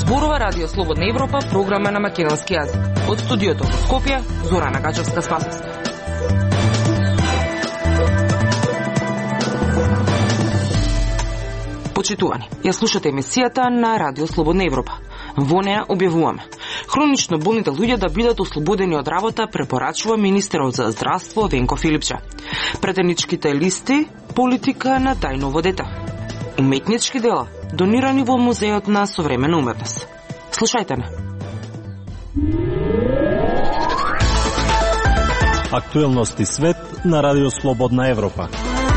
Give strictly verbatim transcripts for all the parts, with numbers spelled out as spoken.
Зборува Радио Слободна Европа, програма на македонски јазик. Од студиото во Скопје, Зорана Гачевска-Спасовска. Почитувани, ја слушате емисијата на Радио Слободна Европа. Во неја објавуваме: хронично болните луѓе да бидат ослободени од работа, препорачува министерот за здравство Венко Филипче. Претеничките листи, политика на тајново дете. Уметнички дела, донирани во Музеот на современа уметност. Слушајте не. Актуелности свет на Радио Слободна Европа.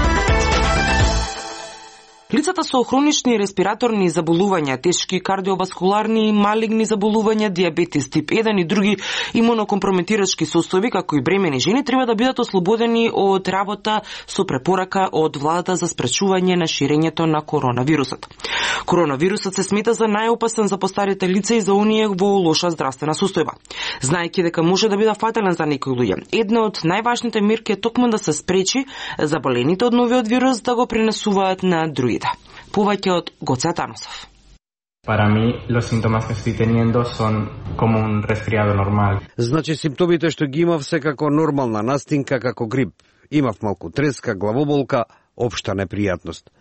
Лицата со хронични респираторни заболувања, тешки кардиоваскуларни, малигни заболувања, дијабетис тип еден и други имунокомпрометирачки состојби, како и бремени жени, треба да бидат ослободени од работа со препорака од владата за спречување на ширењето на коронавирусот. Коронавирусот се смета за најопасен за постарите лица и за оние во лоша здравствена состојба. Знаејќи дека може да биде фатален за некои луѓе, една од најважните мерки е токму да се спречи заболените од новиот вирус да го пренесуваат на други. Повеќе од Гоце Атанасов. Para mí, los síntomas que estoy teniendo son como un resfriado normal. Значи, симптомите што ги имав се како нормална настинка, како грип. Имав малку треска, главоболка, општа непријатност.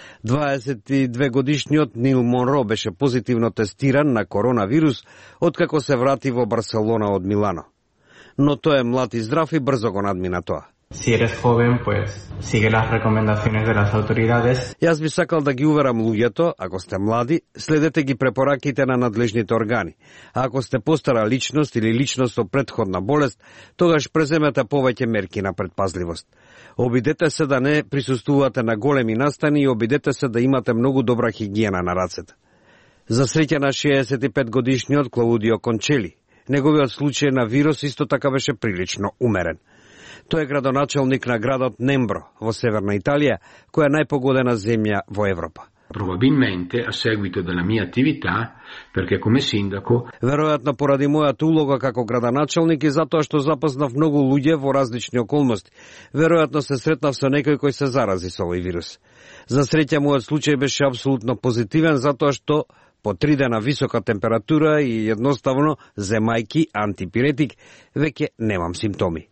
дваесет и две годишниот Нил Монро беше позитивно тестиран на коронавирус откако се врати во Барселона од Милано. Но тој е млад и здрав и брзо го надмина тоа. Si eres joven, pues sigue las recomendaciones de las autoridades. Јас би сакал да ги уверам луѓето, ако сте млади, следете ги препораките на надлежните органи. А ако сте постара личност или личност со претходна болест, тогаш преземете повеќе мерки на предпазливост. Обидете се да не присуствувате на големи настани и обидете се да имате многу добра хигиена на рацете. За среќа на шеесет и пет годишниот Клаудио Кончели, неговиот случај на вирус исто така беше прилично умерен. Тој е градоначалник на градот Нембро во Северна Италија, која е најпогодена земја во Европа. Probabilmente a seguito della mia attività, perché come sindaco... Веројатно поради мојата улога како градоначалник и затоа што запознав многу луѓе во различни околности. Веројатно се сретнав со некој кој се зарази со овој вирус. За среќа мојот случај беше апсолутно позитивен затоа што по три дена висока температура и едноставно земајки антипиретик веќе немам симптоми.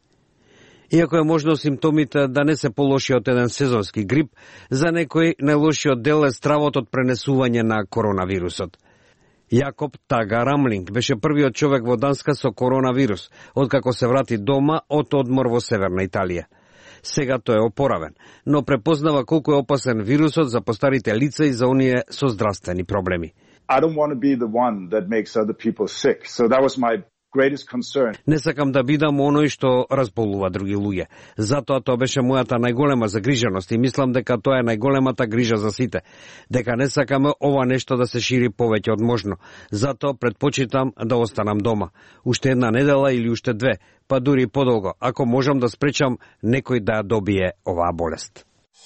Иако е можно симптомите да не се полоши од еден сезонски грип, за некој најлошиот дел е стравот од пренесување на коронавирусот. Јакоб Тага Рамлинг беше првиот човек во Данска со коронавирус, откако се врати дома од одмор во Северна Италија. Сега тој е опоравен, но препознава колку е опасен вирусот за постарите лица и за оние со здравствени проблеми. I don't want to be the one that makes other people sick. So that was my greatest concern. Не сакам да бидам оној што разболува други луѓе. Затоа тоа беше мојата најголема загриженост и мислам дека тоа е најголемата грижа за сите. Дека не сакаме ова нешто да се шири повеќе од можно. Затоа предпочитам да останам дома. Уште една недела или уште две, па дури подолго, ако можам да спречам некој да добие оваа болест.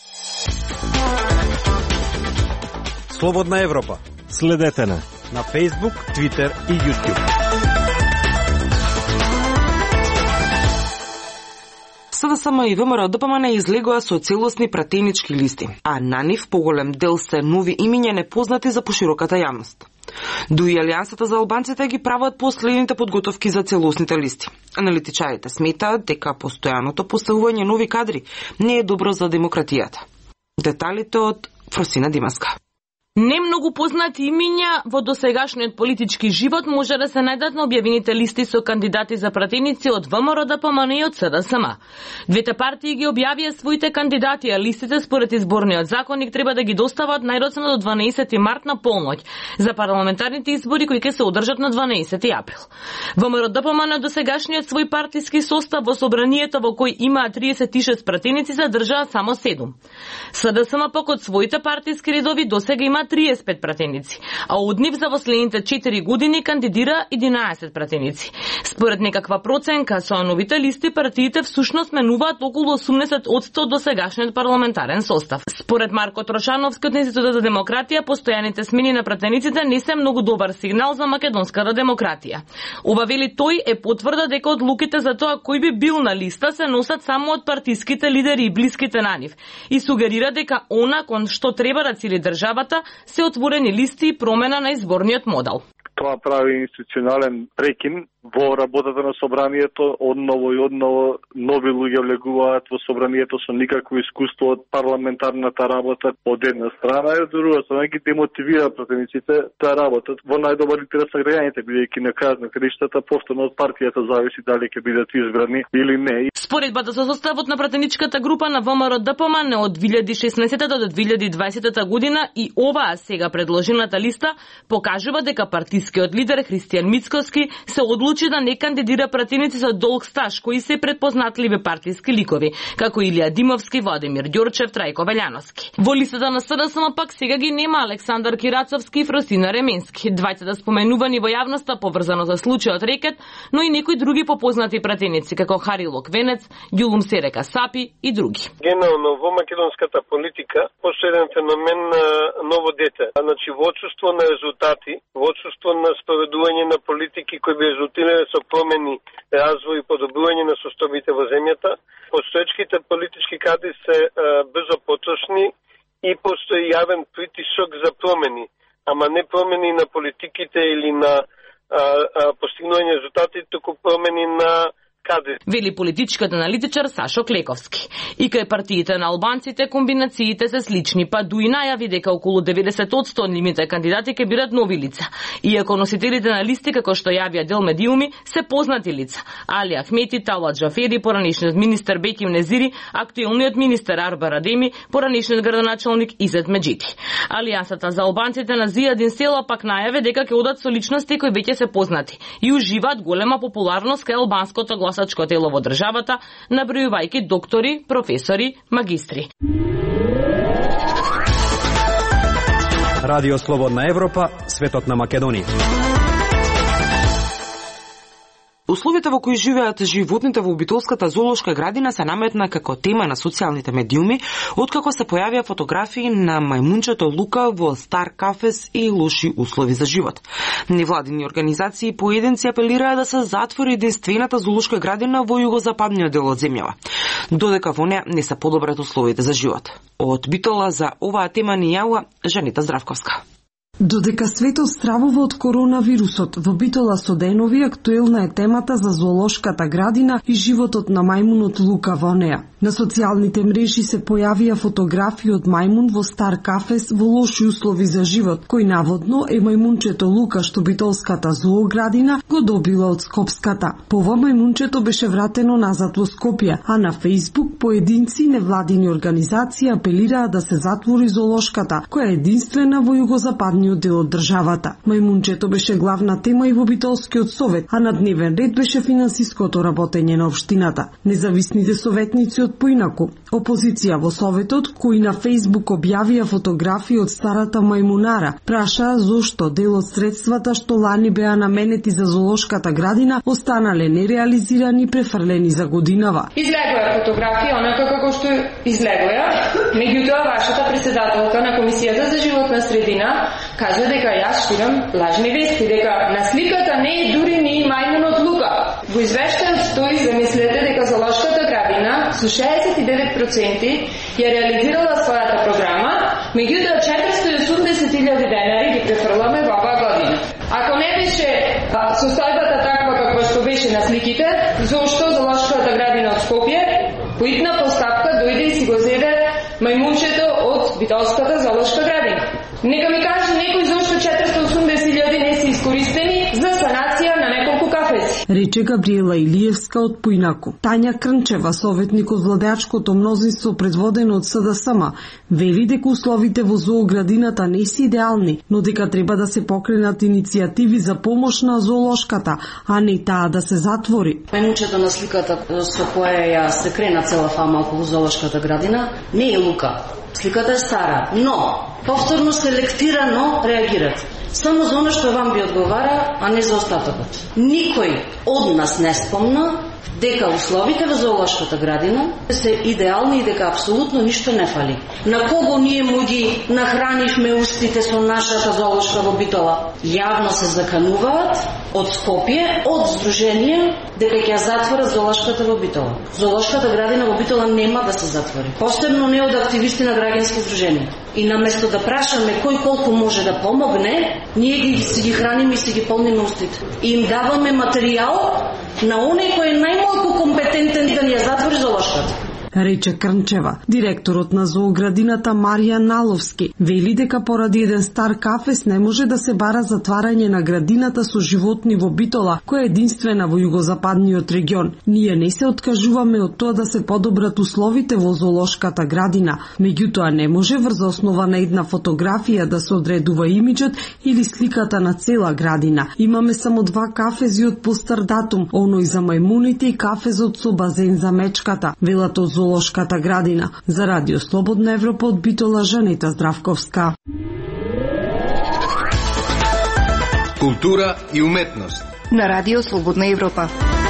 Слободна Европа. Следете на на Facebook, Twitter и YouTube. СДСМ и ВМРО Д П М Н излегоа со целосни пратенички листи, а на нив поголем дел се нови имиња непознати за пошироката јавност. Дуи Алијансата за албанците ги прават последните подготовки за целосните листи. Аналитичарите сметаат дека постојаното поставување нови кадри не е добро за демократијата. Деталите од Фросина Димаска. Немногу познати имиња во досегашниот политички живот може да се најдат на објавените листи со кандидати за пратеници од ВМРО Д П М Н и од СДСМ. Двете партии ги објавија своите кандидати, а листите според изборниот законник треба да ги достават најдоцна до дванаесети март на полноќ за парламентарните избори кои ќе се одржат на дванаесети април. ВМРО Д П М Н досегашниот свој партиски состав во собранието во кој имаа триесет и шест пратеници задржаа само седум. СДСМ пак од своите партиски редови досега има триесет и пет пратеници, а од нив за последните четири години кандидира единаесет пратеници. Според некаква проценка со новите листи партиите всушност менуваат околу осумдесет одсто до сегашниот парламентарен состав. Според Марко Трошановски од Институтот за демократија, постојаните смени на пратениците не се многу добар сигнал за македонската демократија. Ова вели тој е потврда дека одлуките за тоа кој би бил на листа се носат само од партиските лидери и блиските на нив и сугерира дека она кон што треба да цели државата се отворени листи и промена на изборниот модел. Тоа прави институционален прекин во работата на собранието, одново и одново нови луѓе влегуваат во собранието со никакво искуство од парламентарната работа од една страна, и од друга страна ги демотивира пратениците да работат во најдобар интерес на граѓаните, бидејќи на крајот на краиштата повторно од партијата зависи дали ќе бидат избрани или не. Споредбата со составот на пратеничката група на ВМРО Д П М Н од две илјади и шеснаесетта до две илјади и дваесетта година и оваа сега предложената листа покажува дека партискиот лидер Христијан Мицкоски се одлучи да не кандидира пратеници со долг стаж кои се претпознатливи партиски ликови, како Илија Димовски, Владимир Ѓурчев, Трајко Велјановски. Во листата на С Д С М пак сега ги нема Александар Кирацовски и Фросина Ременски, двајцата споменувани во јавноста поврзано за случајот Рекет, но и некои други попознати пратеници како Харило Квенец, Ѓулум Серека Сапи и други. Генерално во македонската политика постои еден феномен на ново дете, значи во отсуство на резултати, во отсуство на спроведување на политики кои би резултирале со промени, развој и подобрување на состојбите во земјата, постоечките политички кадри се е, брзо потрошни и постои јавен притисок за промени, ама не промени на политиките или на а, а, постигнување резултати, туку промени на кадри. Вели политичката аналитичар Сашо Клековски. И кај партиите на албанците комбинациите се слични, па дуи најави дека околу деветдесет одсто од нивните кандидати ќе бидат нови лица. Иако носителите на листи, како што јавија дел медиуми, се познати лица. Али Ахмети, Талат Джафери, поранешниот министер Беким Незири, актуелниот министер Арба Радеми, поранешниот градоначалник Изет Меджити. Алијансата за албанците на Зијадин Села пак најаве дека ќе одат со личности кои веќе се познати и уживаат голема популарност кај албанското гласачко тело во државата, набројувајќи доктори, професори, магистри. Радио Слободна Европа, светот на Македонија. Условите во кои живеат животните во обителската зоолошка градина се наметна како тема на социјалните медиуми, откако се појавија фотографии на мајмунчето Лука во стар кафес и лоши услови за живот. Невладини организации и поединци апелираа да се затвори единствената зоолошка градина во југозападниот дел од земјава, додека во неа не се подобрат условите за живот. Од Битола за оваа тема ни јавува Жанита Здравковска. Додека светот стравува од коронавирусот, во Битола со денови актуелна е темата за зоолошката градина и животот на мајмунот Лука во неа. На социјалните мрежи се појавија фотографии од мајмун во стар кафес во лоши услови за живот, кој наводно е мајмунчето Лука што битолската зооградина го добила од Скопската. Пова мајмунчето беше вратено назад во Скопје, а на Фејсбук поединци невладини организации апелираа да се затвори зоолошката, која е единствена во југозападниот дел од државата. Мајмунчето беше главна тема и во Битолскиот совет, а на дневен ред беше финансиското работење на општината. Независните советници од поинаку. Опозиција во советот, кои на Фејсбук објавија фотографии од старата мајмунара, прашаа зошто дел од средствата што лани беа наменети за зоолошката градина останале нереализирани и префрлени за годинава. Излегоја фотографија онака како што излегоја, меѓутоа вашата председателка на Комисијата за животна средина кажа дека јас ширам лажни вести, дека на сликата не е дури ни мајмунот Лука. Во извештајот стои, замислете, дека зоолошката градина со шеесет и девет проценти ја реализирала својата програма, меѓутоа четиристо и осумдесет илјади денари ги префрламе во оваа година. Ако не беше состојбата таква каква што беше на сликите, зошто зоолошката градина од Скопје по итна постапка дојде и си го зеде мајмунчето од Битолската зоолошка градина? Нека ми каже некој зошто четиристо и осумдесет илјади не се искористени за санација на неколку кафеци. Рече Габриела Илиевска од Поинаку. Тања Крнчева, советник од владеачкото мнозинство предводено од С Д С М, вели дека условите во зооградината не се идеални, но дека треба да се покренат иницијативи за помош на зоолошката, а не таа да се затвори. Мајмунчето на сликата со која ја се крена цела фама околу зоолошката градина не е Лука. Сликата е стара, но повторно селектирано реагират. Само за оно што вам би одговара, а не за остатокот. Никој од нас не спомна дека условите во зоолошката градина се идеални и дека апсолутно ништо не фали. На кого ние му ги нахранивме устите со нашата зоолошка во Битола? Јавно се закануваат од Скопје, од Сдружение, дека ќе затворат зоолошката во Битола. Зоолошката градина во Битола нема да се затвори. Посебно не од активисти на граѓански здруженија. И наместо да прашаме кој колку може да помогне, ние ги си ги храниме и си ги полниме устите. И им даваме материјал на оној кој е најмалку компетентен да ни ја затвори зоолошката. Рече Крнчева. Директорот на зооградината Марија Наловски вели дека поради еден стар кафес не може да се бара затварање на градината со животни во Битола, која е единствена во југозападниот регион. Ние не се откажуваме од тоа да се подобрат условите во зоолошката градина, меѓутоа не може врз основа на една фотографија да се одредува имиџот или сликата на цела градина. Имаме само два кафези од постар датум, оној за мајмуните и кафезот со базен за мечката, велат од зоолошката градина. За Радио Слободна Европа од Битола, Жанета Здравковска. Култура и уметност на Радио Слободна Европа.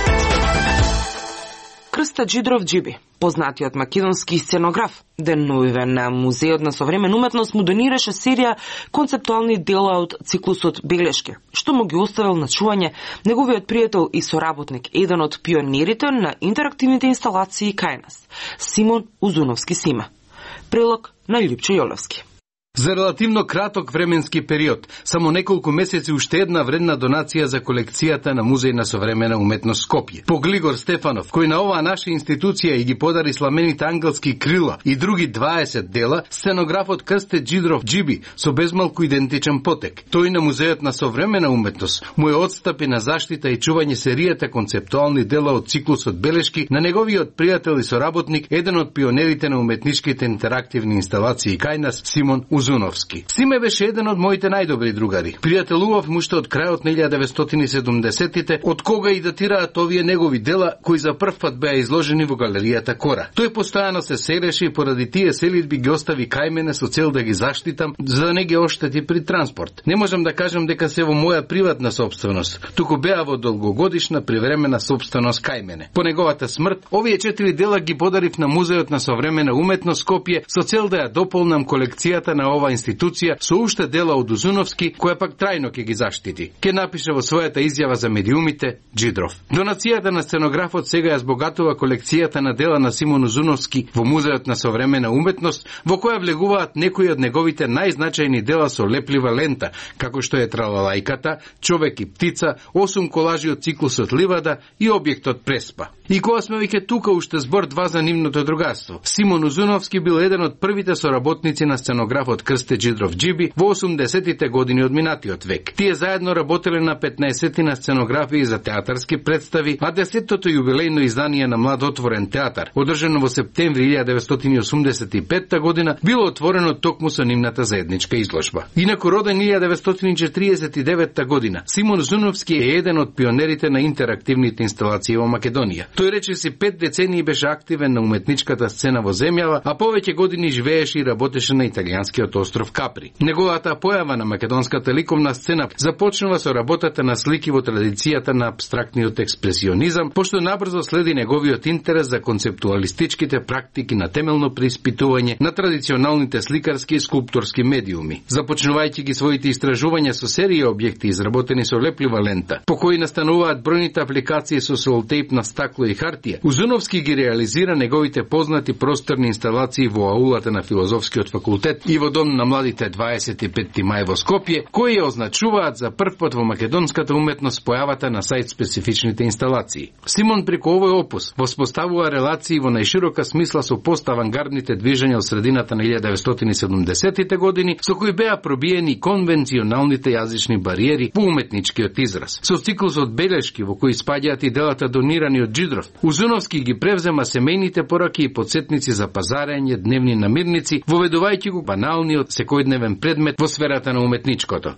Крста Джидров Джиби, познатиот македонски сценограф, деновивен на Музеот на современа уметност, му донираше серија концептуални дела од циклусот Белешки, што му ги оставил на чување неговиот пријател и соработник, еден од пионерите на интерактивните инсталации кај нас, Симон Узуновски Сима. Прилог на Љупче Јолевски. За релативно краток временски период, само неколку месеци уште една вредна донација за колекцијата на Музеј на современа уметност Скопје. По Глигор Стефанов, кој на оваа наша институција и ги подари сламените ангелски крила и други дваесет дела, сценографот Крсте Джидров Джиби со безмалку идентичен потек. Тој на Музеот на современа уметност му е одстапи на заштита и чување серијата концептуални дела од циклусот Белешки на неговиот пријател и соработник, еден од пионерите на уметничките интерактивни инсталации кај нас, Симон Узуновски. Симе беше еден од моите најдобри другари. Пријателував му што од крајот на илјадата деветстотини и седумдесеттите, од кога и датираат овие негови дела кои за прв пат беа изложени во галеријата Кора. Тој постојано се сереше и поради тие селидби ги остави кај мене со цел да ги заштитам, за да не ги оштети при транспорт. Не можам да кажам дека се во моја приватна сопственост, туку беа во долгогодишна привремена сопственост кај мене. По неговата смрт, овие четири дела ги подарив на Музеот на современа уметност Скопје со цел да ја дополнам колекцијата на ова институција со уште дела од Узуновски, која пак трајно ќе ги заштити. Ке напише во својата изјава за медиумите Джидров. Донацијата на сценографот сега ја збогатува колекцијата на дела на Симон Узуновски во Музеот на современа уметност, во која влегуваат некои од неговите најзначајни дела со леплива лента, како што е Тралалајката, Човек и птица, осум колажи од циклусот Ливада и објектот Преспа. И кога сме веќе тука, уште збор два за нивното другарство. Симон Узуновски бил еден од првите соработници на сценографот Крсте Джидров Джиби во осумдесетите години од минатиот век. Тие заедно работеле на петнаесетина сценографии за театарски представи, а десеттото јубилејно издание на Млад отворен театар, одржано во септември илјадата деветстотини осумдесет и петта година, било отворено токму со нивната заедничка изложба. Инаку роден илјадата деветстотини четиридесет и деветта година, Симон Узуновски е еден од пионерите на интерактивните инсталации во Македонија. Тој речиси пет децении беше активен на уметничката сцена во земјава, а повеќе години живееше и работеше на италијанскиот остров Капри. Неговата појава на македонската ликовна сцена започнува со работата на слики во традицијата на апстрактниот експресионизам, пошто набрзо следи неговиот интерес за концептуалистичките практики на темелно преиспитување на традиционалните сликарски и скулпторски медиуми. Започнувајќи ги своите истражувања со серија објекти изработени со леплива лента, по кои настануваат бројните апликации со солтейп на стакло и хартија, Узуновски ги реализира неговите познати просторни инсталации во аулата на Филозофскиот факултет и во Дом на младите дваесет и петти мај во Скопје, кои ја означуваат за прв пат во македонската уметност појавата на сајт специфичните инсталации. Симон преку овој опус воспоставува релации во најширока смисла со пост-авангардните движења од средината на илјадата деветстотини и седумдесеттите години, со кои беа пробиени конвенционалните јазични бариери во уметничкиот израз. Со циклусот Белешки, во кои спаѓаат и делата донирани од Джидров, Узуновски ги превзема семејните пораки и подсетници за пазарење, дневни намирници, воведувајќи го баналниот секојдневен предмет во сферата на уметничкото.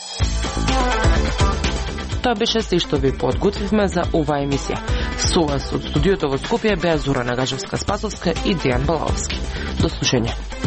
Тоа беше се што ви подготвивме за оваа емисија. Со вас од студиото во Скопје беа Зора Нагажевска-Спасовска и Дејан Балаовски. До слушање.